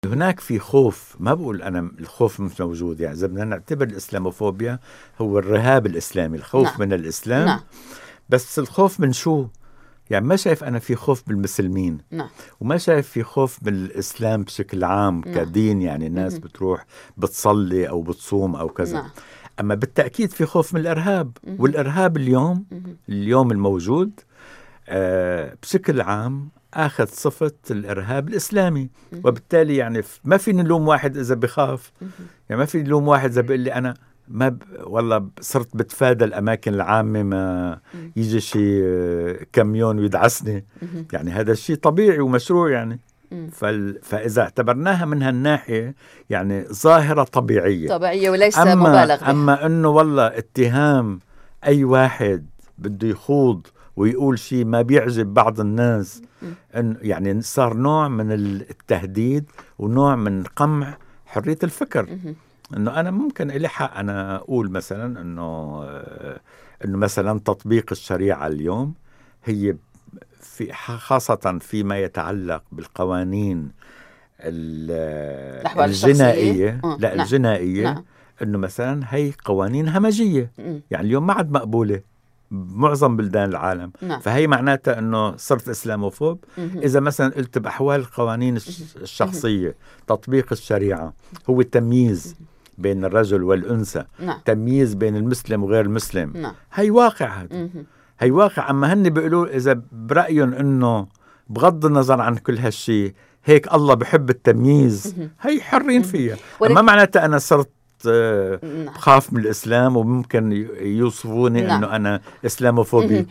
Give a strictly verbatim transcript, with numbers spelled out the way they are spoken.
هناك في خوف، ما بقول أنا الخوف مش موجود، يعني إذا بدنا نعتبر الإسلاموفوبيا هو الرهاب الإسلامي، الخوف نعم. من الإسلام. نعم. بس الخوف من شو؟ يعني ما شايف أنا في خوف بالمسلمين، نعم. وما شايف في خوف بالإسلام بشكل عام نعم. كدين، يعني الناس مهم. بتروح بتصلي أو بتصوم أو كذا. نعم. أما بالتأكيد في خوف من الإرهاب، مهم. والإرهاب اليوم مهم. اليوم الموجود آه بشكل عام أخذ صفة الإرهاب الإسلامي. مهم. وبالتالي يعني ف- ما فيني نلوم واحد إذا بخاف، مهم. يعني ما فيني نلوم واحد إذا بيقول لي أنا ما ب... والله صرت بتفادى الأماكن العامة، ما مهم. يجي شي آه، كاميون ويدعسني. مهم. يعني هذا الشيء طبيعي ومشروع يعني. مم. فال... فإذا اعتبرناها من هالناحية يعني ظاهرة طبيعية. طبيعية وليس أما مبالغ بها. أما إنه والله اتهام أي واحد بده يخوض ويقول شيء ما بيعجب بعض الناس، مم. إنه يعني صار نوع من التهديد ونوع من قمع حرية الفكر. مهم. إنه أنا ممكن إلي حق أنا أقول مثلا إنه آه، إنه مثلا تطبيق الشريعة اليوم هي في خاصة فيما يتعلق بالقوانين ال- الأحوال الجنائية. الشخصية. آه. لا نعم. الجنائية نعم. إنه مثلا هي قوانين همجية، مم. يعني اليوم ما عاد مقبولة بمعظم بلدان العالم. نعم. فهي معناتها إنه صرت إسلاموفوب مهم. إذا مثلا قلت بأحوال القوانين الش- مهم. الشخصية تطبيق الشريعة هو التمييز بين الرجل والأنثى، نعم. تمييز بين المسلم وغير المسلم. نعم. هي واقع هذا، مهم. هي واقع. أما هن بيقولوا إذا برأيهم إنه بغض النظر عن كل هالشي هيك الله بحب التمييز، مهم. هي حرين مهم. فيها. ولك- أما معناتها أنا صرت آه، نعم. بخاف من الإسلام وممكن ي- يوصفوني نعم. إنه أنا إسلاموفوبي. مهم.